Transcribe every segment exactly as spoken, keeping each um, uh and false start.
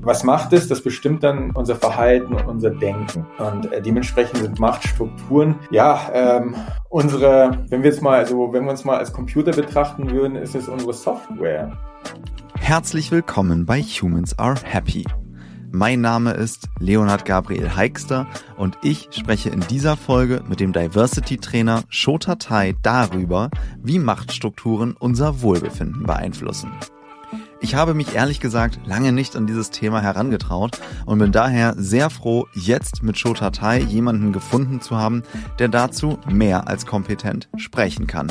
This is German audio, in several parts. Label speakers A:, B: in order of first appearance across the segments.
A: Was Macht ist, das bestimmt dann unser Verhalten und unser Denken. Und äh, dementsprechend sind Machtstrukturen, ja, ähm, unsere, wenn wir jetzt mal, also wenn wir uns mal als Computer betrachten würden, ist es unsere Software.
B: Herzlich willkommen bei Humans Are Happy. Mein Name ist Leonhard Gabriel Heikster und ich spreche in dieser Folge mit dem Diversity-Trainer Shota Thai darüber, wie Machtstrukturen unser Wohlbefinden beeinflussen. Ich habe mich ehrlich gesagt lange nicht an dieses Thema herangetraut und bin daher sehr froh, jetzt mit Shota Thai jemanden gefunden zu haben, der dazu mehr als kompetent sprechen kann.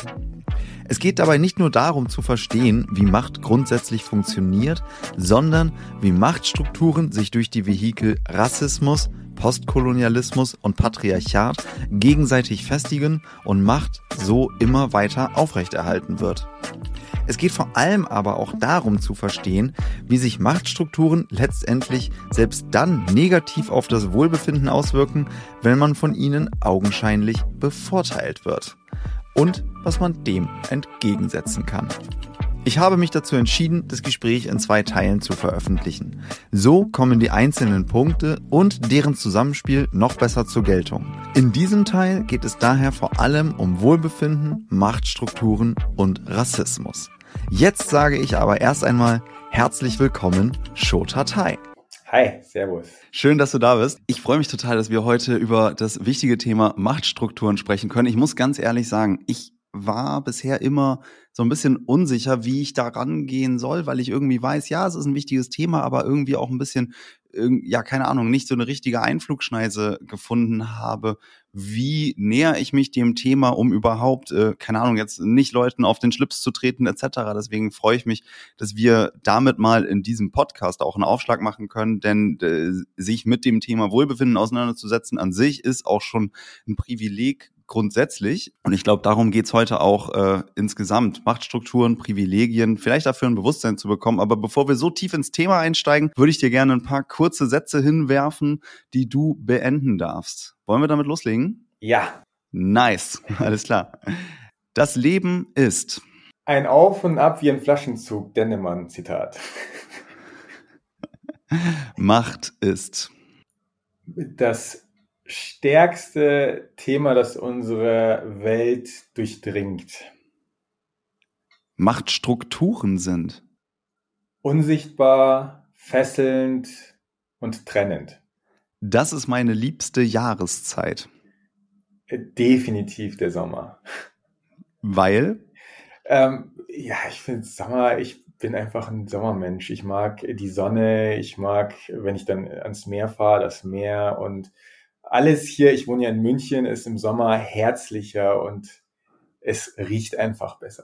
B: Es geht dabei nicht nur darum zu verstehen, wie Macht grundsätzlich funktioniert, sondern wie Machtstrukturen sich durch die Vehikel Rassismus, Postkolonialismus und Patriarchat gegenseitig festigen und Macht so immer weiter aufrechterhalten wird. Es geht vor allem aber auch darum zu verstehen, wie sich Machtstrukturen letztendlich selbst dann negativ auf das Wohlbefinden auswirken, wenn man von ihnen augenscheinlich bevorteilt wird. Und was man dem entgegensetzen kann. Ich habe mich dazu entschieden, das Gespräch in zwei Teilen zu veröffentlichen. So kommen die einzelnen Punkte und deren Zusammenspiel noch besser zur Geltung. In diesem Teil geht es daher vor allem um Wohlbefinden, Machtstrukturen und Rassismus. Jetzt sage ich aber erst einmal herzlich willkommen, Shota Thai.
A: Hi, servus.
B: Schön, dass du da bist. Ich freue mich total, dass wir heute über das wichtige Thema Machtstrukturen sprechen können. Ich muss ganz ehrlich sagen, ich war bisher immer so ein bisschen unsicher, wie ich da rangehen soll, weil ich irgendwie weiß, ja, es ist ein wichtiges Thema, aber irgendwie auch ein bisschen, ja, keine Ahnung, nicht so eine richtige Einflugschneise gefunden habe. Wie näher ich mich dem Thema, um überhaupt, äh, keine Ahnung, jetzt nicht Leuten auf den Schlips zu treten et cetera. Deswegen freue ich mich, dass wir damit mal in diesem Podcast auch einen Aufschlag machen können, denn äh, sich mit dem Thema Wohlbefinden auseinanderzusetzen an sich ist auch schon ein Privileg grundsätzlich. Und ich glaube, darum geht's heute auch äh, insgesamt. Machtstrukturen, Privilegien, vielleicht dafür ein Bewusstsein zu bekommen. Aber bevor wir so tief ins Thema einsteigen, würde ich dir gerne ein paar kurze Sätze hinwerfen, die du beenden darfst. Wollen wir damit loslegen?
A: Ja.
B: Nice, alles klar. Das Leben ist
A: ein Auf und Ab wie ein Flaschenzug, Dennemann, Zitat.
B: Macht ist
A: das stärkste Thema, das unsere Welt durchdringt.
B: Machtstrukturen sind
A: unsichtbar, fesselnd und trennend.
B: Das ist meine liebste Jahreszeit.
A: Definitiv der Sommer.
B: Weil?
A: Ähm, ja, ich finde Sommer, ich bin einfach ein Sommermensch. Ich mag die Sonne, ich mag, wenn ich dann ans Meer fahre, das Meer und alles hier, ich wohne ja in München, ist im Sommer herzlicher und es riecht einfach besser.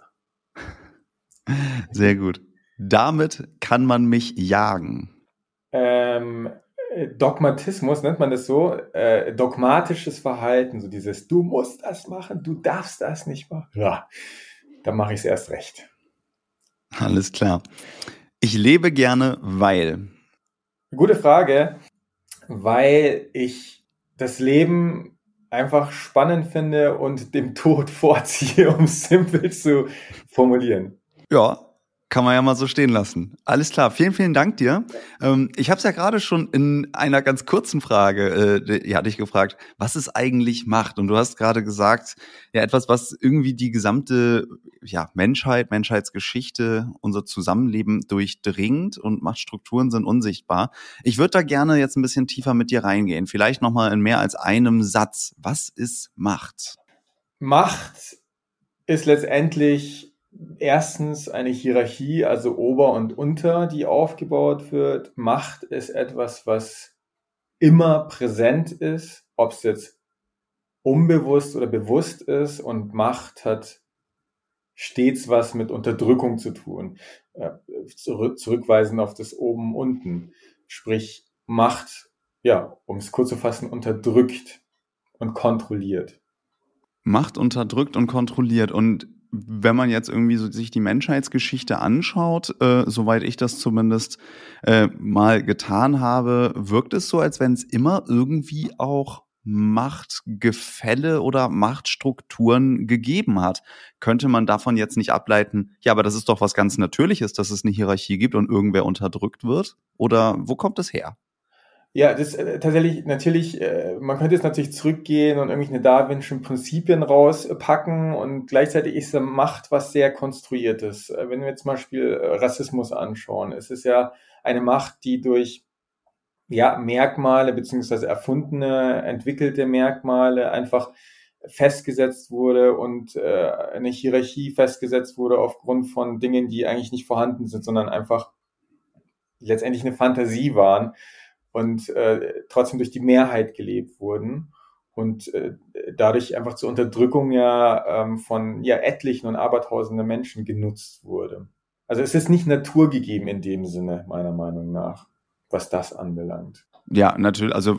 B: Sehr gut. Damit kann man mich jagen.
A: Ähm, Dogmatismus nennt man das so, äh, dogmatisches Verhalten, so dieses, du musst das machen, du darfst das nicht machen. Ja, dann mache ich es erst recht.
B: Alles klar. Ich lebe gerne, weil?
A: Gute Frage, weil ich das Leben einfach spannend finde und dem Tod vorziehe, um es simpel zu formulieren.
B: Ja, kann man ja mal so stehen lassen. Alles klar, vielen, vielen Dank dir. Ähm, ich habe es ja gerade schon in einer ganz kurzen Frage, äh, ja, dich gefragt, was ist eigentlich Macht? Und du hast gerade gesagt, ja, etwas, was irgendwie die gesamte ja, Menschheit, Menschheitsgeschichte, unser Zusammenleben durchdringt und Machtstrukturen sind unsichtbar. Ich würde da gerne jetzt ein bisschen tiefer mit dir reingehen. Vielleicht nochmal in mehr als einem Satz. Was ist Macht?
A: Macht ist letztendlich erstens eine Hierarchie, also Ober und Unter, die aufgebaut wird. Macht ist etwas, was immer präsent ist, ob es jetzt unbewusst oder bewusst ist. Und Macht hat stets was mit Unterdrückung zu tun. Zurück, zurückweisen auf das Oben-Unten. Sprich, Macht, ja, um es kurz zu fassen, unterdrückt und kontrolliert.
B: Macht unterdrückt und kontrolliert. Und wenn man jetzt irgendwie so sich die Menschheitsgeschichte anschaut, äh, soweit ich das zumindest äh, mal getan habe, wirkt es so, als wenn es immer irgendwie auch Machtgefälle oder Machtstrukturen gegeben hat. Könnte man davon jetzt nicht ableiten, ja, aber das ist doch was ganz Natürliches, dass es eine Hierarchie gibt und irgendwer unterdrückt wird? Oder wo kommt es her?
A: Ja, das äh, tatsächlich, natürlich, äh, man könnte jetzt natürlich zurückgehen und irgendwelche darwinschen Prinzipien rauspacken und gleichzeitig ist Macht was sehr Konstruiertes. Äh, wenn wir jetzt zum Beispiel äh, Rassismus anschauen, es ist ja eine Macht, die durch ja, Merkmale beziehungsweise erfundene, entwickelte Merkmale einfach festgesetzt wurde und äh, eine Hierarchie festgesetzt wurde aufgrund von Dingen, die eigentlich nicht vorhanden sind, sondern einfach letztendlich eine Fantasie waren und äh, trotzdem durch die Mehrheit gelebt wurden und äh, dadurch einfach zur Unterdrückung ja ähm, von ja etlichen und abertausenden Menschen genutzt wurde. Also es ist nicht naturgegeben in dem Sinne, meiner Meinung nach, was das anbelangt.
B: Ja, natürlich, also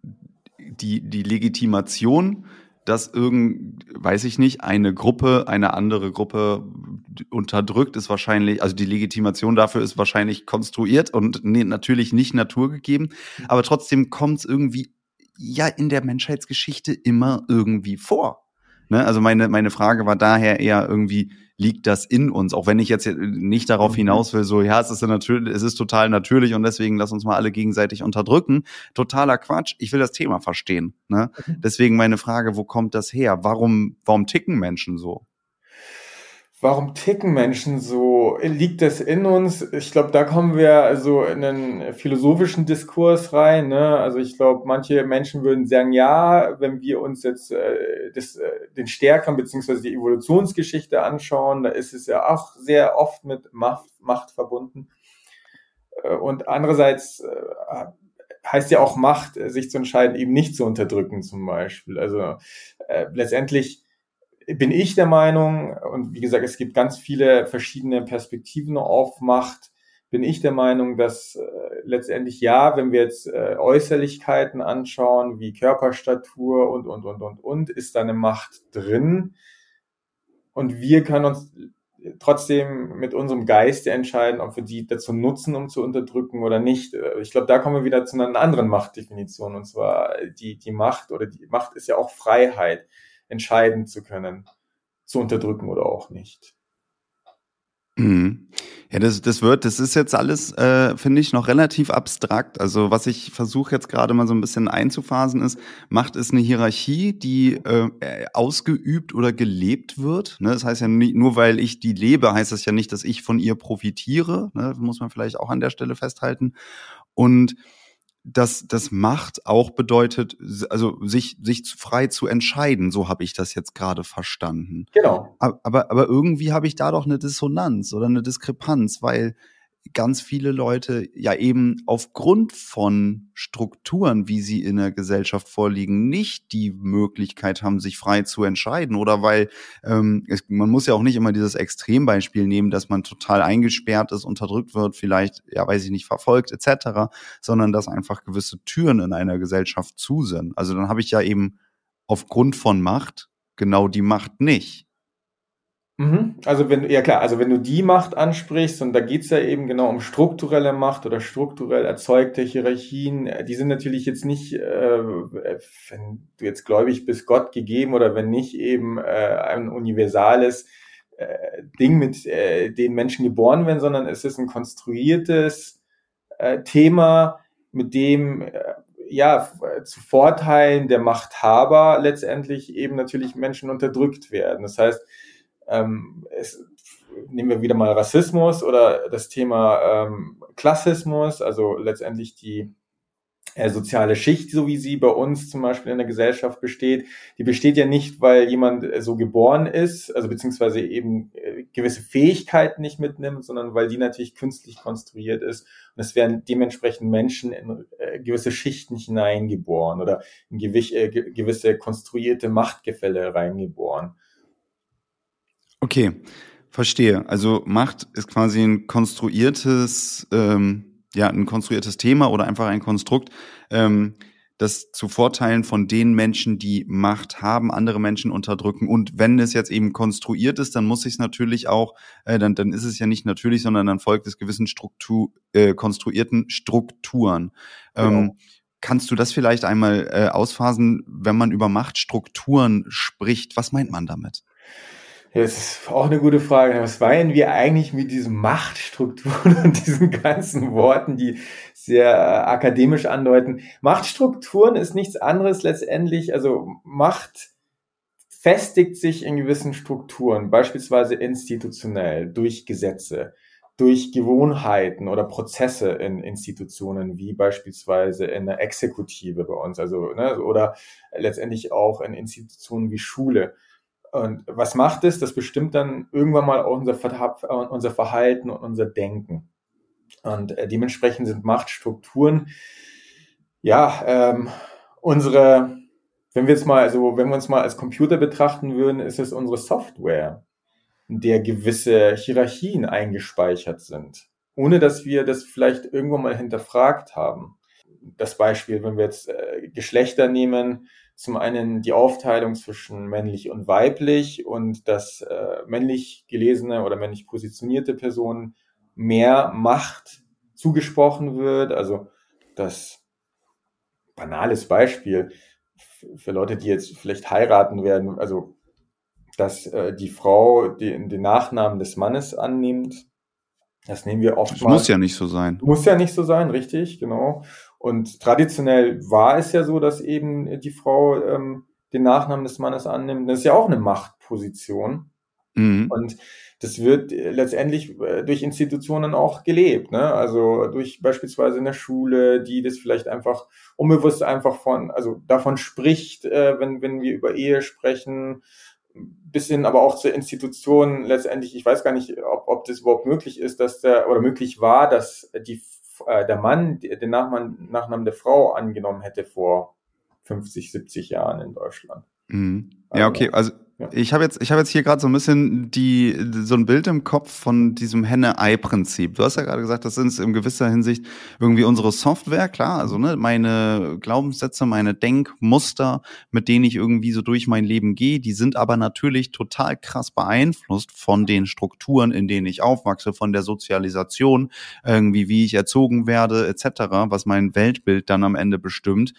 B: die, die Legitimation, dass irgend, weiß ich nicht, eine Gruppe eine andere Gruppe unterdrückt, ist wahrscheinlich, also die Legitimation dafür ist wahrscheinlich konstruiert und nee, natürlich nicht naturgegeben, aber trotzdem kommt es irgendwie ja in der Menschheitsgeschichte immer irgendwie vor. Ne? Also meine, meine Frage war daher eher irgendwie, liegt das in uns? Auch wenn ich jetzt nicht darauf hinaus will, so, ja, es ist natürlich, es ist total natürlich und deswegen lass uns mal alle gegenseitig unterdrücken. Totaler Quatsch. Ich will das Thema verstehen. Ne? Deswegen meine Frage, wo kommt das her? Warum, warum ticken Menschen so?
A: Warum ticken Menschen so? Liegt das in uns? Ich glaube, da kommen wir also in einen philosophischen Diskurs rein. Ne? Also ich glaube, manche Menschen würden sagen, ja, wenn wir uns jetzt äh, das, äh, den Stärkeren beziehungsweise die Evolutionsgeschichte anschauen, da ist es ja auch sehr oft mit Macht, Macht verbunden. Äh, und andererseits äh, heißt ja auch Macht, sich zu entscheiden, eben nicht zu unterdrücken zum Beispiel. Also äh, letztendlich bin ich der Meinung, und wie gesagt, es gibt ganz viele verschiedene Perspektiven auf Macht, bin ich der Meinung, dass äh, letztendlich ja, wenn wir jetzt äh, Äußerlichkeiten anschauen, wie Körperstatur und, und, und, und, und, ist da eine Macht drin. Und wir können uns trotzdem mit unserem Geiste entscheiden, ob wir die dazu nutzen, um zu unterdrücken oder nicht. Ich glaube, da kommen wir wieder zu einer anderen Machtdefinition, und zwar die, die Macht oder die Macht ist ja auch Freiheit, entscheiden zu können, zu unterdrücken oder auch nicht.
B: Mhm. Ja, das, das wird, das ist jetzt alles, äh, finde ich, noch relativ abstrakt. Also was ich versuche jetzt gerade mal so ein bisschen einzuphasen ist, Macht ist eine Hierarchie, die äh, ausgeübt oder gelebt wird. Ne? Das heißt ja nicht, nur weil ich die lebe, heißt das ja nicht, dass ich von ihr profitiere. Ne? Das muss man vielleicht auch an der Stelle festhalten. Und dass das Macht auch bedeutet, also sich sich frei zu entscheiden, so habe ich das jetzt gerade verstanden.
A: Genau.
B: Aber, aber irgendwie habe ich da doch eine Dissonanz oder eine Diskrepanz, weil ganz viele Leute ja eben aufgrund von Strukturen, wie sie in der Gesellschaft vorliegen, nicht die Möglichkeit haben, sich frei zu entscheiden. Oder weil ähm, es, man muss ja auch nicht immer dieses Extrembeispiel nehmen, dass man total eingesperrt ist, unterdrückt wird, vielleicht, ja, weiß ich nicht, verfolgt et cetera, sondern dass einfach gewisse Türen in einer Gesellschaft zu sind. Also dann habe ich ja eben aufgrund von Macht genau die Macht nicht.
A: Also wenn, ja klar, also wenn du die Macht ansprichst, und da geht's ja eben genau um strukturelle Macht oder strukturell erzeugte Hierarchien, die sind natürlich jetzt nicht, äh, wenn du jetzt gläubig bist, Gott gegeben, oder wenn nicht, eben äh, ein universales äh, Ding, mit äh, dem Menschen geboren werden, sondern es ist ein konstruiertes äh, Thema, mit dem äh, ja zu Vorteilen der Machthaber letztendlich eben natürlich Menschen unterdrückt werden. Das heißt, Ähm, es, nehmen wir wieder mal Rassismus oder das Thema ähm, Klassismus, also letztendlich die äh, soziale Schicht, so wie sie bei uns zum Beispiel in der Gesellschaft besteht, die besteht ja nicht, weil jemand äh, so geboren ist, also beziehungsweise eben äh, gewisse Fähigkeiten nicht mitnimmt, sondern weil die natürlich künstlich konstruiert ist, und es werden dementsprechend Menschen in äh, gewisse Schichten hineingeboren oder in gewi- äh, ge- gewisse konstruierte Machtgefälle reingeboren.
B: Okay, verstehe. Also Macht ist quasi ein konstruiertes, ähm, ja, ein konstruiertes Thema oder einfach ein Konstrukt, ähm, das zu Vorteilen von den Menschen, die Macht haben, andere Menschen unterdrücken. Und wenn es jetzt eben konstruiert ist, dann muss ich es natürlich auch, äh, dann, dann ist es ja nicht natürlich, sondern dann folgt es gewissen Struktur, äh, konstruierten Strukturen.
A: Genau.
B: Ähm, kannst du das vielleicht einmal äh, ausphasen, wenn man über Machtstrukturen spricht? Was meint man damit?
A: Ja, das ist auch eine gute Frage. Was meinen wir eigentlich mit diesen Machtstrukturen und diesen ganzen Worten, die sehr äh, akademisch andeuten? Machtstrukturen ist nichts anderes letztendlich, also Macht festigt sich in gewissen Strukturen, beispielsweise institutionell, durch Gesetze, durch Gewohnheiten oder Prozesse in Institutionen, wie beispielsweise in der Exekutive bei uns, also ne, oder letztendlich auch in Institutionen wie Schule. Und was macht es? Das bestimmt dann irgendwann mal auch unser, Ver- unser Verhalten und unser Denken. Und äh, dementsprechend sind Machtstrukturen, ja, ähm, unsere, wenn wir jetzt mal, also wenn wir uns mal als Computer betrachten würden, ist es unsere Software, in der gewisse Hierarchien eingespeichert sind, ohne dass wir das vielleicht irgendwann mal hinterfragt haben. Das Beispiel, wenn wir jetzt äh, Geschlechter nehmen, zum einen die Aufteilung zwischen männlich und weiblich und dass äh, männlich gelesene oder männlich positionierte Personen mehr Macht zugesprochen wird. Also das banales Beispiel für Leute, die jetzt vielleicht heiraten werden, also dass äh, die Frau den, den Nachnamen des Mannes annimmt. Das nehmen wir oftmals.
B: Das muss ja nicht so sein.
A: Muss ja nicht so sein, richtig, genau. Und traditionell war es ja so, dass eben die Frau ähm, den Nachnamen des Mannes annimmt. Das ist ja auch eine Machtposition. Mhm. Und das wird letztendlich durch Institutionen auch gelebt, ne? Also durch beispielsweise eine Schule, die das vielleicht einfach unbewusst einfach von, also davon spricht, äh, wenn wenn wir über Ehe sprechen, bis hin aber auch zur Institution letztendlich. Ich weiß gar nicht, ob ob das überhaupt möglich ist, dass der oder möglich war, dass die äh, der Mann den Nachnamen, Nachnamen der Frau angenommen hätte vor fünfzig, siebzig Jahren in Deutschland.
B: Mhm. Ja, okay, also ja. ich habe jetzt, ich habe jetzt hier gerade so ein bisschen die, so ein Bild im Kopf von diesem Henne-Ei-Prinzip. Du hast ja gerade gesagt, das ist in gewisser Hinsicht irgendwie unsere Software, klar, also ne, meine Glaubenssätze, meine Denkmuster, mit denen ich irgendwie so durch mein Leben gehe, die sind aber natürlich total krass beeinflusst von den Strukturen, in denen ich aufwachse, von der Sozialisation, irgendwie wie ich erzogen werde, et cetera, was mein Weltbild dann am Ende bestimmt.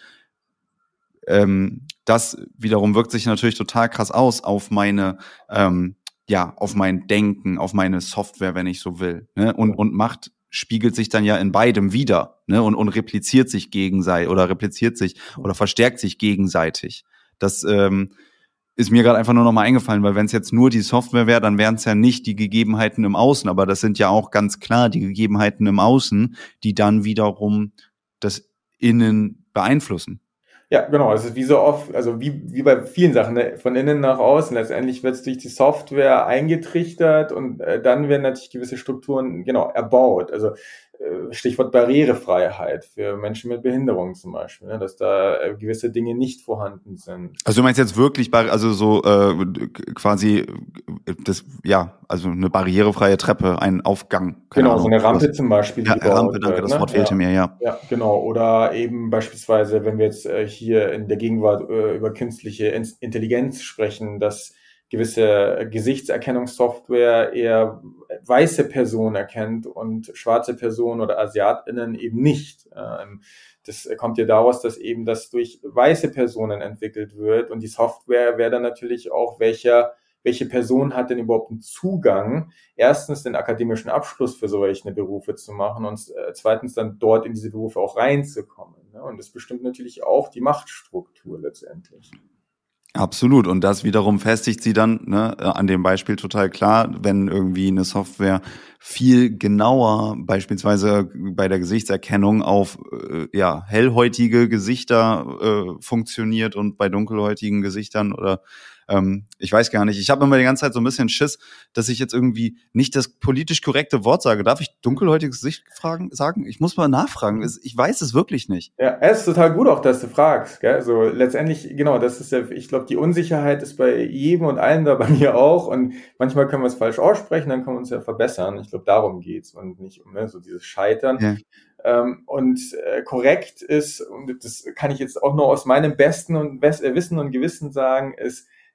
B: Ähm, das wiederum wirkt sich natürlich total krass aus auf meine, ähm, ja, auf mein Denken, auf meine Software, wenn ich so will. Ne? Und, und Macht spiegelt sich dann ja in beidem wieder, ne? Und, und repliziert sich gegenseitig oder repliziert sich oder verstärkt sich gegenseitig. Das ähm, ist mir gerade einfach nur noch mal eingefallen, weil wenn es jetzt nur die Software wäre, dann wären es ja nicht die Gegebenheiten im Außen, aber das sind ja auch ganz klar die Gegebenheiten im Außen, die dann wiederum das Innen beeinflussen.
A: Ja, genau. Es ist wie so oft, also wie, wie bei vielen Sachen, ne? Von innen nach außen. Letztendlich wird es durch die Software eingetrichtert und äh, dann werden natürlich gewisse Strukturen, genau, erbaut. Also äh, Stichwort Barrierefreiheit für Menschen mit Behinderung zum Beispiel, ne? Dass da äh, gewisse Dinge nicht vorhanden sind.
B: Also du meinst jetzt wirklich, also so äh, quasi, das, ja, also eine barrierefreie Treppe, ein Aufgang.
A: Genau,
B: Ahnung,
A: so eine Rampe
B: was.
A: zum Beispiel.
B: Ja, Rampe, danke,
A: wird,
B: das
A: ne?
B: Wort fehlte
A: ja.
B: mir, ja.
A: Ja, genau. Oder eben beispielsweise, wenn wir jetzt äh, hier in der Gegenwart äh, über künstliche Intelligenz sprechen, dass gewisse Gesichtserkennungssoftware eher weiße Personen erkennt und schwarze Personen oder AsiatInnen eben nicht. Ähm, das kommt ja daraus, dass eben das durch weiße Personen entwickelt wird und die Software wäre dann natürlich auch, welcher welche Person hat denn überhaupt einen Zugang, erstens den akademischen Abschluss für solche Berufe zu machen und äh, zweitens dann dort in diese Berufe auch reinzukommen. Ne? Und das bestimmt natürlich auch die Machtstruktur letztendlich.
B: Absolut. Und das wiederum festigt sie dann, ne, an dem Beispiel total klar, wenn irgendwie eine Software viel genauer beispielsweise bei der Gesichtserkennung auf äh, ja hellhäutige Gesichter äh, funktioniert und bei dunkelhäutigen Gesichtern oder ähm, ich weiß gar nicht. Ich habe immer die ganze Zeit so ein bisschen Schiss, dass ich jetzt irgendwie nicht das politisch korrekte Wort sage. Darf ich dunkelhäutiges Gesicht fragen, sagen? Ich muss mal nachfragen. Ich weiß es wirklich nicht.
A: Ja, es ist total gut auch, dass du fragst. Gell? Also letztendlich, genau, das ist ja, ich glaube, die Unsicherheit ist bei jedem und allen da, bei mir auch. Und manchmal können wir es falsch aussprechen, dann können wir uns ja verbessern. Ich glaube, darum geht's und nicht um ne, so dieses Scheitern. Ja. Ähm, und äh, korrekt ist, und das kann ich jetzt auch nur aus meinem besten und best, äh, Wissen und Gewissen sagen, ist,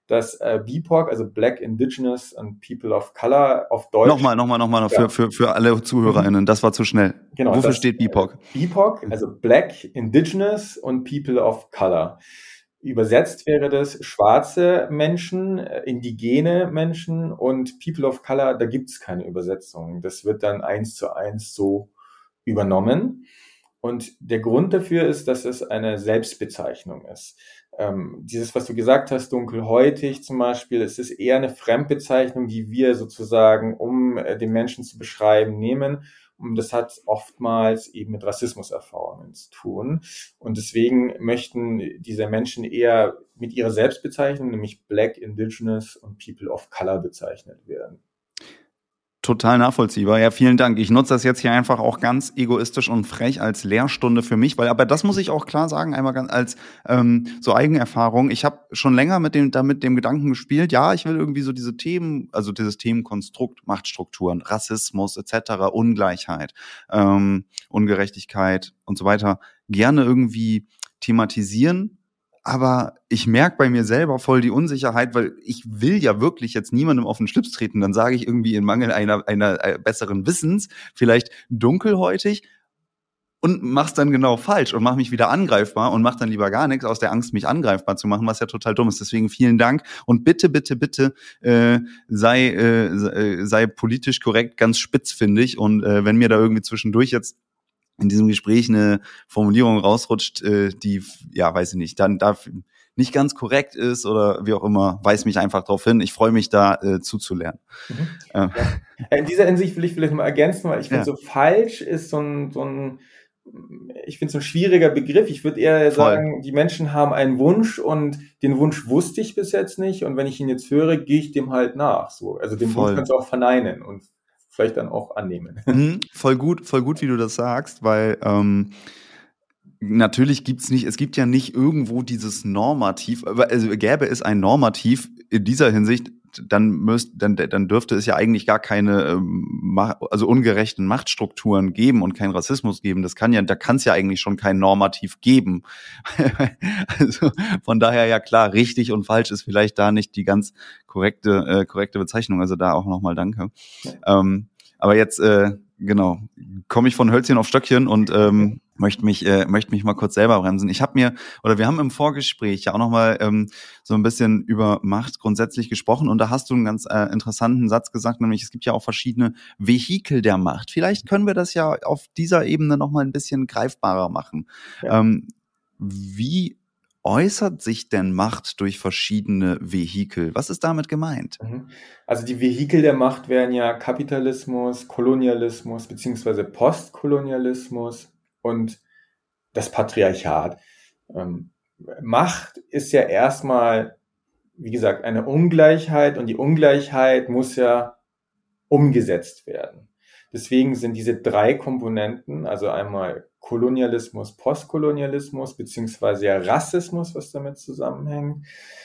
A: dass äh, B I P O C, also Black, Indigenous and People of Color auf Deutsch...
B: Nochmal, nochmal, nochmal, ja. für, für, für alle ZuhörerInnen, das war zu schnell.
A: Genau,
B: Wofür
A: das,
B: steht B I P O C?
A: B I P O C, also Black, Indigenous und People of Color. Übersetzt wäre das schwarze Menschen, indigene Menschen und People of Color, da gibt es keine Übersetzung. Das wird dann eins zu eins so übernommen. Und der Grund dafür ist, dass es eine Selbstbezeichnung ist. Ähm, dieses, was du gesagt hast, dunkelhäutig zum Beispiel, es ist eher eine Fremdbezeichnung, die wir sozusagen, um äh, den Menschen zu beschreiben, nehmen. Und das hat oftmals eben mit Rassismuserfahrungen zu tun. Und deswegen möchten diese Menschen eher mit ihrer Selbstbezeichnung, nämlich Black, Indigenous und People of Color bezeichnet werden.
B: Total nachvollziehbar. Ja, vielen Dank. Ich nutze das jetzt hier einfach auch ganz egoistisch und frech als Lehrstunde für mich, weil, aber das muss ich auch klar sagen, einmal ganz als ähm, so Eigenerfahrung. Ich habe schon länger mit dem damit dem Gedanken gespielt, ja, ich will irgendwie so diese Themen, also dieses Themenkonstrukt, Machtstrukturen, Rassismus et cetera, Ungleichheit, ähm, Ungerechtigkeit und so weiter gerne irgendwie thematisieren. Aber ich merke bei mir selber voll die Unsicherheit, weil ich will ja wirklich jetzt niemandem auf den Schlips treten. Dann sage ich irgendwie in Mangel einer, einer besseren Wissens vielleicht dunkelhäutig und mach's dann genau falsch und mach mich wieder angreifbar und mach dann lieber gar nichts aus der Angst, mich angreifbar zu machen, was ja total dumm ist. Deswegen vielen Dank und bitte, bitte, bitte äh, sei äh, sei politisch korrekt, ganz spitzfindig und äh, wenn mir da irgendwie zwischendurch jetzt in diesem Gespräch eine Formulierung rausrutscht, äh, die, ja, weiß ich nicht, dann darf nicht ganz korrekt ist oder wie auch immer, weis mich einfach darauf hin. Ich freue mich da äh, zuzulernen.
A: Mhm. Ähm. Ja. In dieser Hinsicht will ich vielleicht mal ergänzen, weil ich finde, ja. so falsch ist so ein, so ein ich finde so ein schwieriger Begriff. Ich würde eher Voll. sagen, die Menschen haben einen Wunsch und den Wunsch wusste ich bis jetzt nicht und wenn ich ihn jetzt höre, gehe ich dem halt nach. So, also den Voll. Wunsch kannst du auch verneinen und vielleicht dann auch annehmen.
B: Mhm, voll gut, voll gut, wie du das sagst, weil ähm, natürlich gibt's nicht, es gibt ja nicht irgendwo dieses Normativ, also gäbe es ein Normativ in dieser Hinsicht, dann müsst, dann, dann dürfte es ja eigentlich gar keine, ähm, also ungerechten Machtstrukturen geben und keinen Rassismus geben. Das kann ja, da kann es ja eigentlich schon kein Normativ geben. Also von daher ja klar, richtig und falsch ist vielleicht da nicht die ganz korrekte, äh, korrekte Bezeichnung. Also da auch nochmal danke. Ja. Ähm, aber jetzt, äh, genau, komme ich von Hölzchen auf Stöckchen und ähm, möchte mich äh, möchte mich mal kurz selber bremsen. Ich habe mir, oder wir haben im Vorgespräch ja auch nochmal ähm, so ein bisschen über Macht grundsätzlich gesprochen und da hast du einen ganz äh, interessanten Satz gesagt, nämlich es gibt ja auch verschiedene Vehikel der Macht. Vielleicht können wir das ja auf dieser Ebene nochmal ein bisschen greifbarer machen. Ja. Ähm, wie äußert sich denn Macht durch verschiedene Vehikel? Was ist damit gemeint?
A: Also die Vehikel der Macht wären ja Kapitalismus, Kolonialismus beziehungsweise Postkolonialismus und das Patriarchat. Ähm, Macht ist ja erstmal, wie gesagt, eine Ungleichheit und die Ungleichheit muss ja umgesetzt werden. Deswegen sind diese drei Komponenten, also einmal Kolonialismus, Postkolonialismus, beziehungsweise ja Rassismus, was damit zusammenhängt.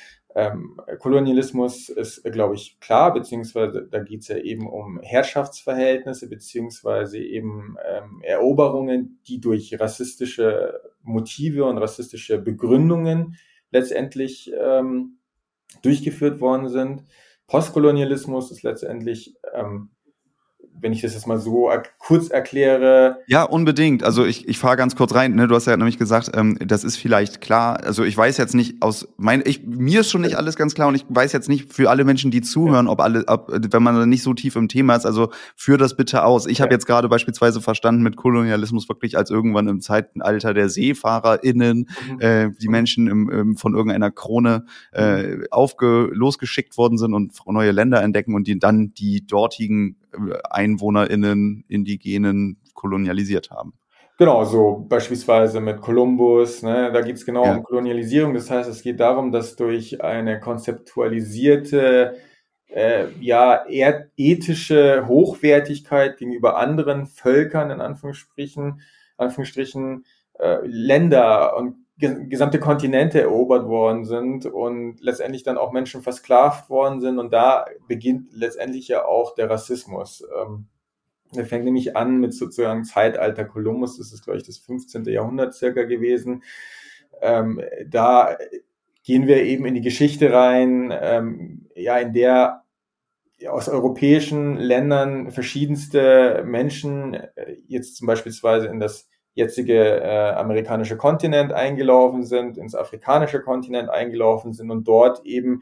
A: Ähm, Kolonialismus ist, glaube ich, klar, beziehungsweise da geht es ja eben um Herrschaftsverhältnisse, beziehungsweise eben ähm, Eroberungen, die durch rassistische Motive und rassistische Begründungen letztendlich ähm, durchgeführt worden sind. Postkolonialismus ist letztendlich ähm, wenn ich das jetzt mal so er- kurz erkläre.
B: Ja, unbedingt. Also ich, ich fahre ganz kurz rein. Ne? Du hast ja nämlich gesagt, ähm, das ist vielleicht klar. Also ich weiß jetzt nicht aus mein, ich mir ist schon nicht alles ganz klar und ich weiß jetzt nicht für alle Menschen, die zuhören, ob alle, ob, wenn man nicht so tief im Thema ist. Also führ das bitte aus. Ich habe jetzt gerade beispielsweise verstanden mit Kolonialismus wirklich als irgendwann im Zeitalter der SeefahrerInnen mhm. äh, die Menschen im, im, von irgendeiner Krone äh, aufge losgeschickt worden sind und neue Länder entdecken und die dann die dortigen EinwohnerInnen, Indigenen kolonialisiert haben.
A: Genau, so beispielsweise mit Kolumbus, ne, da geht es genau ja. um Kolonialisierung. Das heißt, es geht darum, dass durch eine konzeptualisierte, äh, ja, ethische Hochwertigkeit gegenüber anderen Völkern, in Anführungsstrichen, Anführungsstrichen äh, Länder und gesamte Kontinente erobert worden sind und letztendlich dann auch Menschen versklavt worden sind und da beginnt letztendlich ja auch der Rassismus. Ähm, der fängt nämlich an mit sozusagen Zeitalter Kolumbus, das ist glaube ich das fünfzehnte Jahrhundert circa gewesen. Ähm, da gehen wir eben in die Geschichte rein, ähm, ja, in der aus europäischen Ländern verschiedenste Menschen äh, jetzt zum beispielsweise in das jetzige äh, amerikanische Kontinent eingelaufen sind, ins afrikanische Kontinent eingelaufen sind und dort eben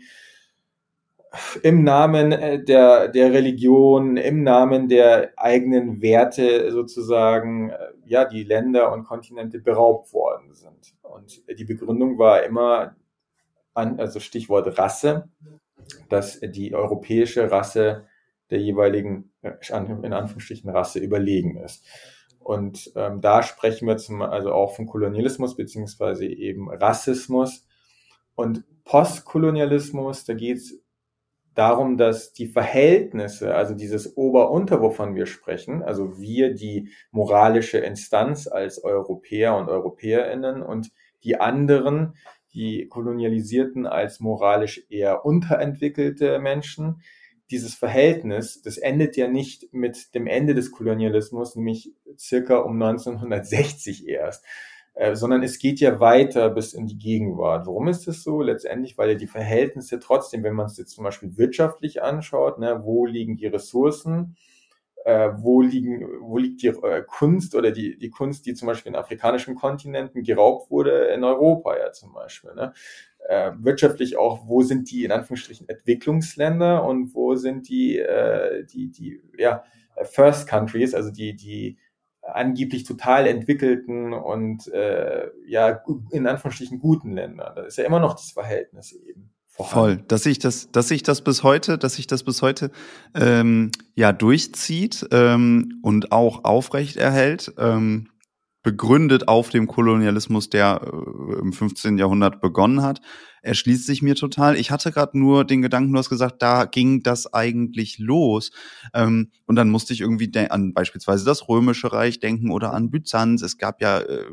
A: im Namen der, der Religion, im Namen der eigenen Werte sozusagen, ja, die Länder und Kontinente beraubt worden sind. Und die Begründung war immer, an, also Stichwort Rasse, dass die europäische Rasse der jeweiligen, in Anführungsstrichen, Rasse überlegen ist. Und ähm, da sprechen wir zum, also auch von Kolonialismus beziehungsweise eben Rassismus. Und Postkolonialismus, da geht es darum, dass die Verhältnisse, also dieses Ober-Unter, wovon wir sprechen, also wir, die moralische Instanz als Europäer und EuropäerInnen und die anderen, die Kolonialisierten als moralisch eher unterentwickelte Menschen, dieses Verhältnis, das endet ja nicht mit dem Ende des Kolonialismus, nämlich circa um neunzehnhundertsechzig erst, äh, sondern es geht ja weiter bis in die Gegenwart. Warum ist das so? Letztendlich, weil ja die Verhältnisse trotzdem, wenn man es jetzt zum Beispiel wirtschaftlich anschaut, ne, wo liegen die Ressourcen, äh, wo liegen, wo liegt die äh, Kunst oder die, die Kunst, die zum Beispiel in afrikanischen Kontinenten geraubt wurde, in Europa ja zum Beispiel, ne? Äh, wirtschaftlich auch, wo sind die in Anführungsstrichen Entwicklungsländer und wo sind die, äh, die, die, ja, First Countries, also die, die angeblich total entwickelten und, äh, ja, in Anführungsstrichen guten Länder. Da ist ja immer noch das Verhältnis eben.
B: Voll, dass sich das, dass sich das bis heute, dass sich das bis heute ähm, ja durchzieht ähm, und auch aufrecht erhält, ähm, begründet auf dem Kolonialismus, der äh, im fünfzehnten Jahrhundert begonnen hat, erschließt sich mir total. Ich hatte gerade nur den Gedanken, du hast gesagt, da ging das eigentlich los. Ähm, und dann musste ich irgendwie de- an beispielsweise das Römische Reich denken oder an Byzanz. Es gab ja äh,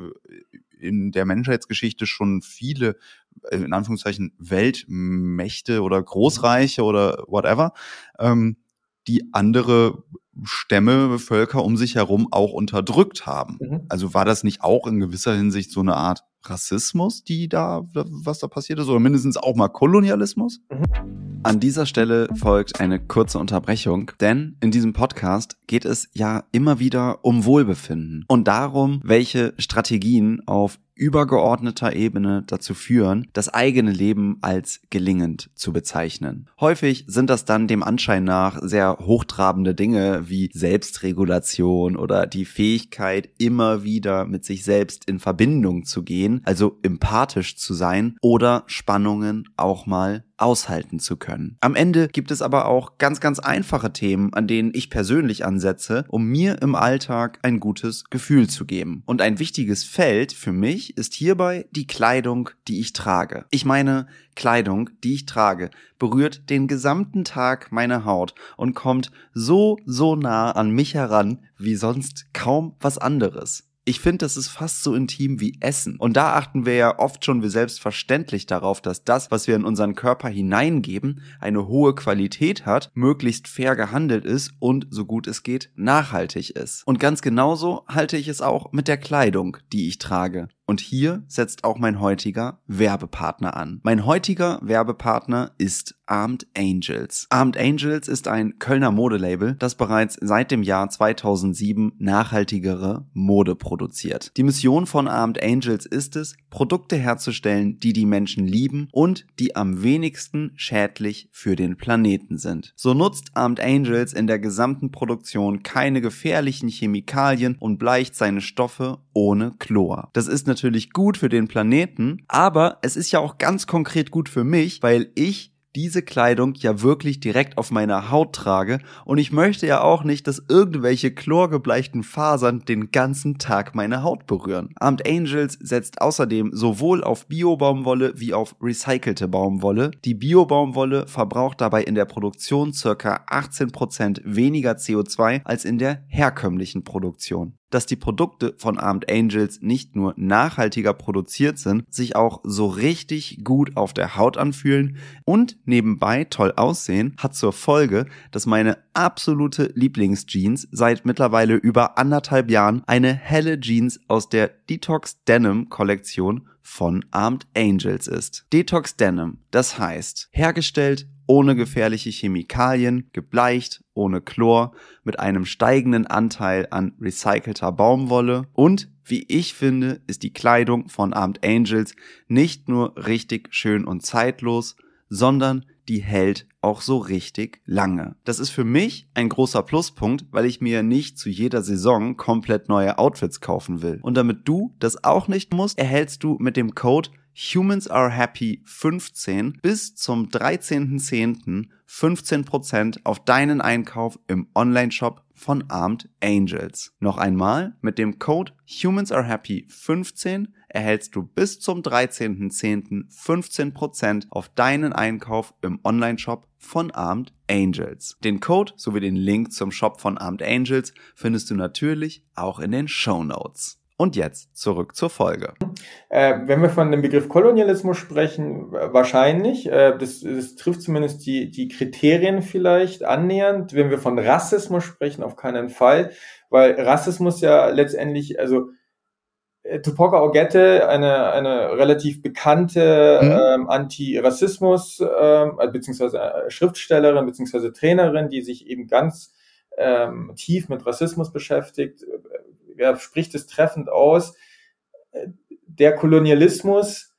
B: in der Menschheitsgeschichte schon viele, in Anführungszeichen, Weltmächte oder Großreiche oder whatever, ähm, die andere Stämme, Völker um sich herum auch unterdrückt haben. Mhm. Also war das nicht auch in gewisser Hinsicht so eine Art Rassismus, die da, was da passiert ist, oder mindestens auch mal Kolonialismus? Mhm. An dieser Stelle folgt eine kurze Unterbrechung, denn in diesem Podcast geht es ja immer wieder um Wohlbefinden und darum, welche Strategien auf übergeordneter Ebene dazu führen, das eigene Leben als gelingend zu bezeichnen. Häufig sind das dann dem Anschein nach sehr hochtrabende Dinge wie Selbstregulation oder die Fähigkeit, immer wieder mit sich selbst in Verbindung zu gehen, also empathisch zu sein oder Spannungen auch mal aushalten zu können. Am Ende gibt es aber auch ganz, ganz einfache Themen, an denen ich persönlich ansetze, um mir im Alltag ein gutes Gefühl zu geben. Und ein wichtiges Feld für mich ist hierbei die Kleidung, die ich trage. Ich meine, Kleidung, die ich trage, berührt den gesamten Tag meine Haut und kommt so, so nah an mich heran wie sonst kaum was anderes. Ich finde, das ist fast so intim wie Essen. Und da achten wir ja oft schon wie selbstverständlich darauf, dass das, was wir in unseren Körper hineingeben, eine hohe Qualität hat, möglichst fair gehandelt ist und, so gut es geht, nachhaltig ist. Und ganz genauso halte ich es auch mit der Kleidung, die ich trage. Und hier setzt auch mein heutiger Werbepartner an. Mein heutiger Werbepartner ist Armed Angels. Armed Angels ist ein Kölner Modelabel, das bereits seit dem Jahr zweitausendsieben nachhaltigere Mode produziert. Die Mission von Armed Angels ist es, Produkte herzustellen, die die Menschen lieben und die am wenigsten schädlich für den Planeten sind. So nutzt Armed Angels in der gesamten Produktion keine gefährlichen Chemikalien und bleicht seine Stoffe ohne Chlor. Das ist natürlich gut für den Planeten, aber es ist ja auch ganz konkret gut für mich, weil ich diese Kleidung ja wirklich direkt auf meiner Haut trage und ich möchte ja auch nicht, dass irgendwelche chlorgebleichten Fasern den ganzen Tag meine Haut berühren. Armed Angels setzt außerdem sowohl auf Bio-Baumwolle wie auf recycelte Baumwolle. Die Bio-Baumwolle verbraucht dabei in der Produktion ca. achtzehn Prozent weniger C O zwei als in der herkömmlichen Produktion. Dass die Produkte von Armed Angels nicht nur nachhaltiger produziert sind, sich auch so richtig gut auf der Haut anfühlen und nebenbei toll aussehen hat zur Folge, dass meine absolute Lieblingsjeans seit mittlerweile über anderthalb Jahren eine helle Jeans aus der Detox Denim Kollektion von Armed Angels ist. Detox Denim, das heißt, hergestellt ohne gefährliche Chemikalien, gebleicht, ohne Chlor, mit einem steigenden Anteil an recycelter Baumwolle und, wie ich finde, ist die Kleidung von Armed Angels nicht nur richtig schön und zeitlos, sondern die hält auch so richtig lange. Das ist für mich ein großer Pluspunkt, weil ich mir nicht zu jeder Saison komplett neue Outfits kaufen will. Und damit du das auch nicht musst, erhältst du mit dem Code Humans Are Happy fünfzehn bis zum dreizehnten zehnten fünfzehn Prozent auf deinen Einkauf im Onlineshop von Armed Angels. Noch einmal, mit dem Code Humans Are Happy fünfzehn erhältst du bis zum dreizehnten zehnten fünfzehn Prozent auf deinen Einkauf im Onlineshop von Armed Angels. Den Code sowie den Link zum Shop von Armed Angels findest du natürlich auch in den Shownotes. Und jetzt zurück zur Folge.
A: Äh, wenn wir von dem Begriff Kolonialismus sprechen, wahrscheinlich, äh, das, das trifft zumindest die, die Kriterien vielleicht annähernd. Wenn wir von Rassismus sprechen, auf keinen Fall, weil Rassismus ja letztendlich, also äh, Tupac Ogette, eine, eine relativ bekannte mhm. ähm, Anti-Rassismus, ähm, beziehungsweise Schriftstellerin, beziehungsweise Trainerin, die sich eben ganz ähm, tief mit Rassismus beschäftigt, er spricht es treffend aus, der Kolonialismus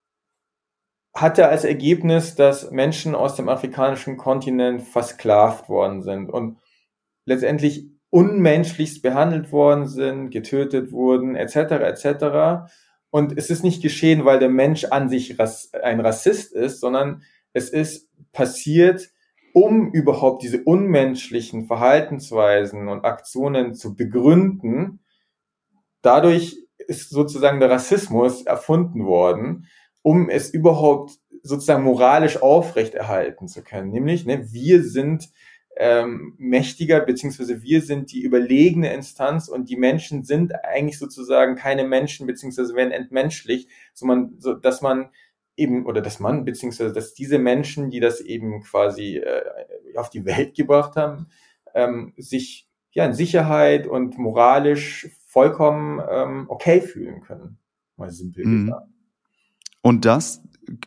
A: hatte als Ergebnis, dass Menschen aus dem afrikanischen Kontinent versklavt worden sind und letztendlich unmenschlichst behandelt worden sind, getötet wurden, et cetera et cetera. Und es ist nicht geschehen, weil der Mensch an sich ein Rassist ist, sondern es ist passiert, um überhaupt diese unmenschlichen Verhaltensweisen und Aktionen zu begründen. Dadurch ist sozusagen der Rassismus erfunden worden, um es überhaupt sozusagen moralisch aufrechterhalten zu können. Nämlich, ne, wir sind ähm, mächtiger, beziehungsweise wir sind die überlegene Instanz und die Menschen sind eigentlich sozusagen keine Menschen, beziehungsweise werden entmenschlicht, so man, so, dass man eben, oder dass man, beziehungsweise dass diese Menschen, die das eben quasi äh, auf die Welt gebracht haben, ähm, sich ja in Sicherheit und moralisch vollkommen ähm, okay fühlen können, mal simpel
B: mhm.
A: gesagt.
B: Und das,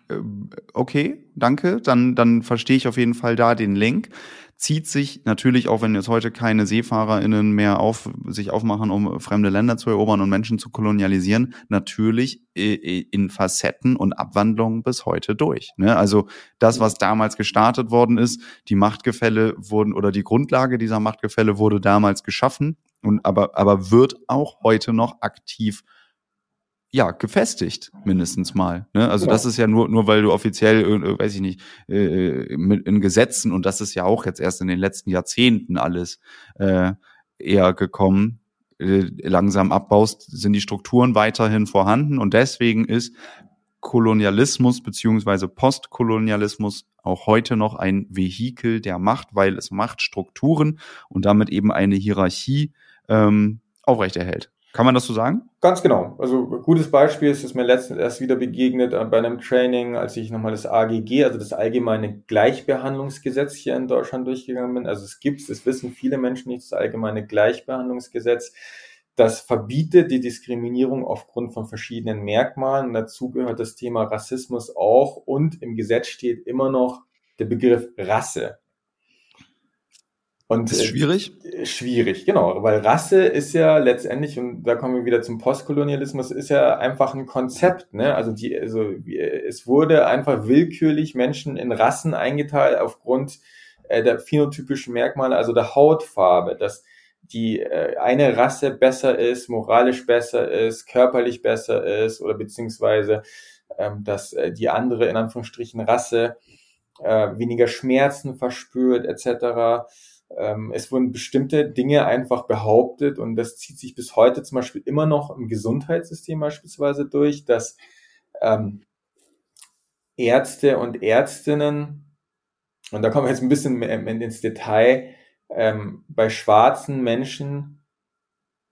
B: okay, danke, dann, dann verstehe ich auf jeden Fall da den Link. Zieht sich natürlich, auch wenn jetzt heute keine SeefahrerInnen mehr auf, sich aufmachen, um fremde Länder zu erobern und Menschen zu kolonialisieren, natürlich in Facetten und Abwandlungen bis heute durch. Ne? Also das, was damals gestartet worden ist, die Machtgefälle wurden, oder die Grundlage dieser Machtgefälle wurde damals geschaffen, und aber, aber wird auch heute noch aktiv ja, gefestigt, mindestens mal. Ne? Also genau. Das ist ja nur, nur weil du offiziell, äh, weiß ich nicht, äh, mit, in Gesetzen, und das ist ja auch jetzt erst in den letzten Jahrzehnten alles äh, eher gekommen, äh, langsam abbaust, sind die Strukturen weiterhin vorhanden, und deswegen ist Kolonialismus beziehungsweise Postkolonialismus auch heute noch ein Vehikel der Macht, weil es Machtstrukturen und damit eben eine Hierarchie ähm, aufrechterhält. Kann man das so sagen?
A: Ganz genau. Also gutes Beispiel ist es mir letztens erst wieder begegnet bei einem Training, als ich nochmal das A G G, also das Allgemeine Gleichbehandlungsgesetz hier in Deutschland durchgegangen bin. Also es gibt, das wissen viele Menschen nicht, das Allgemeine Gleichbehandlungsgesetz. Das verbietet die Diskriminierung aufgrund von verschiedenen Merkmalen. Und dazu gehört das Thema Rassismus auch. Und im Gesetz steht immer noch der Begriff Rasse. Und,
B: das ist schwierig?
A: Äh, schwierig, genau, weil Rasse ist ja letztendlich, und da kommen wir wieder zum Postkolonialismus, ist ja einfach ein Konzept, ne? Also die, also es wurde einfach willkürlich Menschen in Rassen eingeteilt aufgrund äh, der phänotypischen Merkmale, also der Hautfarbe, dass die äh, eine Rasse besser ist, moralisch besser ist, körperlich besser ist, oder beziehungsweise ähm, dass äh, die andere in Anführungsstrichen Rasse äh, weniger Schmerzen verspürt, et cetera. Es wurden bestimmte Dinge einfach behauptet, und das zieht sich bis heute zum Beispiel immer noch im Gesundheitssystem beispielsweise durch, dass ähm, Ärzte und Ärztinnen, und da kommen wir jetzt ein bisschen ins Detail, ähm, bei schwarzen Menschen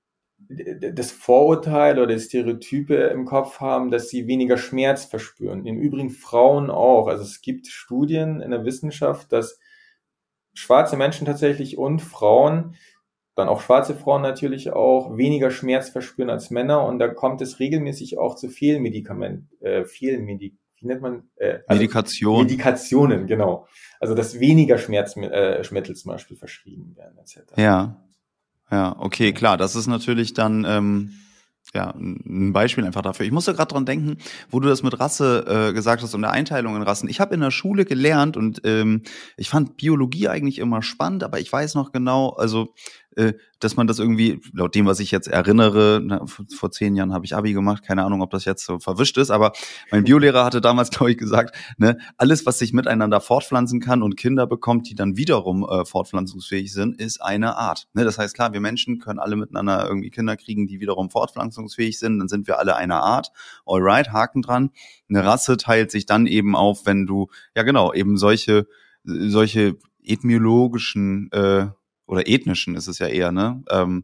A: das Vorurteil oder das Stereotype im Kopf haben, dass sie weniger Schmerz verspüren. Im Übrigen Frauen auch. Also es gibt Studien in der Wissenschaft, dass schwarze Menschen tatsächlich und Frauen, dann auch schwarze Frauen natürlich auch, weniger Schmerz verspüren als Männer. Und da kommt es regelmäßig auch zu Fehlmedikament, äh, Fehlmedik, wie nennt man? Äh, also
B: Medikation.
A: Medikationen, genau. Also dass weniger Schmerzmittel zum Beispiel verschrieben werden, et cetera.
B: Ja, ja, okay, klar. Das ist natürlich dann ähm, ja ein Beispiel einfach dafür. Ich musste gerade dran denken, wo du das mit Rasse äh, gesagt hast und der Einteilung in Rassen. Ich habe in der Schule gelernt und ähm, ich fand Biologie eigentlich immer spannend, aber ich weiß noch genau, also äh, dass man das irgendwie, laut dem, was ich jetzt erinnere, na, vor zehn Jahren habe ich Abi gemacht, keine Ahnung, ob das jetzt so verwischt ist, aber mein Biolehrer hatte damals, glaube ich, gesagt, ne, alles, was sich miteinander fortpflanzen kann und Kinder bekommt, die dann wiederum äh, fortpflanzungsfähig sind, ist eine Art. Ne, das heißt, klar, wir Menschen können alle miteinander irgendwie Kinder kriegen, die wiederum fortpflanzungsfähig sind, dann sind wir alle eine Art. Alright, Haken dran. Eine Rasse teilt sich dann eben auf, wenn du, ja genau, eben solche, solche ethnologischen äh, oder ethnischen ist es ja eher, ne, ähm,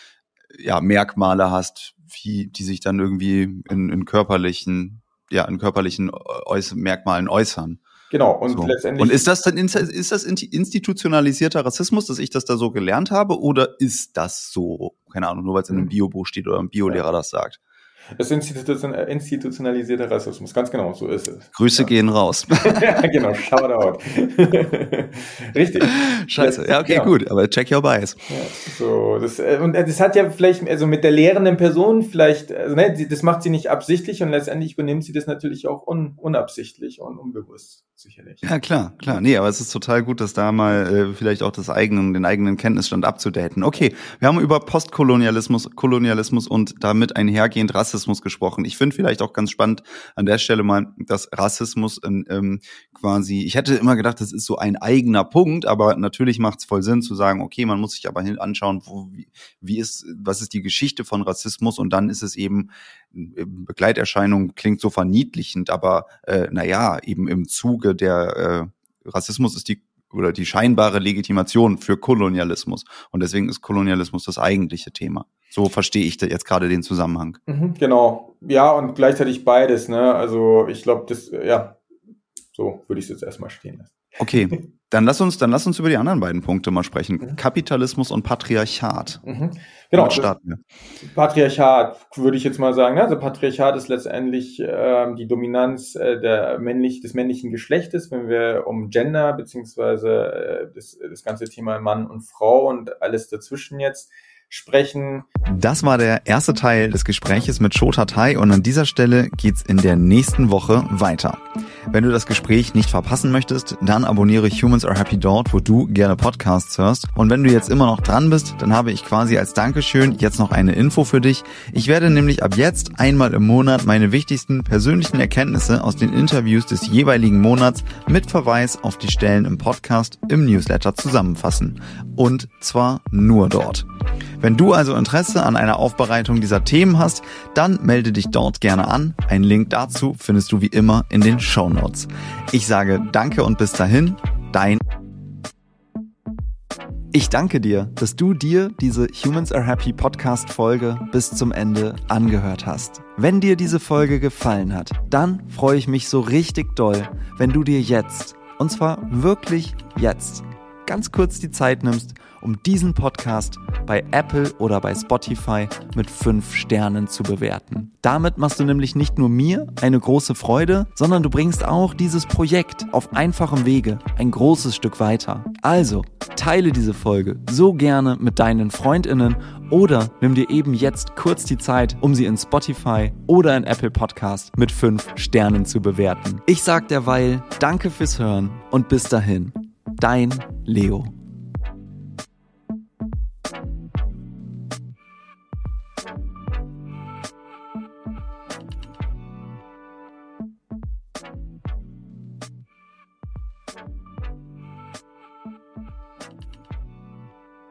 B: ja, Merkmale hast, wie, die sich dann irgendwie in, in körperlichen, ja, in körperlichen Äuß- Merkmalen äußern.
A: Genau, und
B: so.
A: letztendlich.
B: Und ist das dann, ist das institutionalisierter Rassismus, dass ich das da so gelernt habe, oder ist das so? Keine Ahnung, nur weil es in einem Biobuch steht oder ein Biolehrer ja. das sagt.
A: Das ist institution- institutionalisierter Rassismus, ganz genau, so ist es.
B: Grüße ja. gehen raus.
A: Ja, genau, shout out. Richtig.
B: Scheiße, ja, okay, ja. gut, aber check your bias.
A: Ja, so, das, und das hat ja vielleicht, also mit der lehrenden Person vielleicht, also, ne, das macht sie nicht absichtlich und letztendlich übernimmt sie das natürlich auch un, unabsichtlich und unbewusst, sicherlich.
B: Ja, klar, klar. Nee, aber es ist total gut, dass da mal äh, vielleicht auch das eigenen, den eigenen Kenntnisstand abzudaten. Okay, wir haben über Postkolonialismus, Kolonialismus und damit einhergehend Rassismus gesprochen. Ich finde vielleicht auch ganz spannend an der Stelle mal, dass Rassismus ähm, quasi, ich hätte immer gedacht, das ist so ein eigener Punkt, aber natürlich macht es voll Sinn zu sagen, okay, man muss sich aber hin anschauen, wo, wie, wie ist, was ist die Geschichte von Rassismus, und dann ist es eben, Begleiterscheinung klingt so verniedlichend, aber äh, naja, eben im Zuge der äh, Rassismus ist die oder die scheinbare Legitimation für Kolonialismus. Und deswegen ist Kolonialismus das eigentliche Thema. So verstehe ich da jetzt gerade den Zusammenhang.
A: Mhm, genau. Ja, und gleichzeitig beides, ne? Also ich glaube, das, ja, so würde ich es jetzt erstmal stehen lassen.
B: Okay, dann lass uns, dann lass uns über die anderen beiden Punkte mal sprechen. Mhm. Kapitalismus und Patriarchat.
A: Mhm. Genau.
B: Dann starten wir.
A: Patriarchat, würde ich jetzt mal sagen. Also Patriarchat ist letztendlich ähm, die Dominanz äh, der männlich, des männlichen Geschlechtes, wenn wir um Gender beziehungsweise äh, das, das ganze Thema Mann und Frau und alles dazwischen jetzt sprechen.
B: Das war der erste Teil des Gespräches mit Shota Tai, und an dieser Stelle geht's in der nächsten Woche weiter. Wenn du das Gespräch nicht verpassen möchtest, dann abonniere Humans Are Happy dort, wo du gerne Podcasts hörst. Und wenn du jetzt immer noch dran bist, dann habe ich quasi als Dankeschön jetzt noch eine Info für dich. Ich werde nämlich ab jetzt einmal im Monat meine wichtigsten persönlichen Erkenntnisse aus den Interviews des jeweiligen Monats mit Verweis auf die Stellen im Podcast im Newsletter zusammenfassen. Und zwar nur dort. Wenn du also Interesse an einer Aufbereitung dieser Themen hast, dann melde dich dort gerne an. Einen Link dazu findest du wie immer in den Shownotes. Ich sage danke und bis dahin, dein... Ich danke dir, dass du dir diese Humans Are Happy Podcast-Folge bis zum Ende angehört hast. Wenn dir diese Folge gefallen hat, dann freue ich mich so richtig doll, wenn du dir jetzt, und zwar wirklich jetzt, ganz kurz die Zeit nimmst, um diesen Podcast bei Apple oder bei Spotify mit fünf Sternen zu bewerten. Damit machst du nämlich nicht nur mir eine große Freude, sondern du bringst auch dieses Projekt auf einfachem Wege ein großes Stück weiter. Also, teile diese Folge so gerne mit deinen FreundInnen oder nimm dir eben jetzt kurz die Zeit, um sie in Spotify oder in Apple Podcast mit fünf Sternen zu bewerten. Ich sag derweil Danke fürs Hören und bis dahin, dein Leo.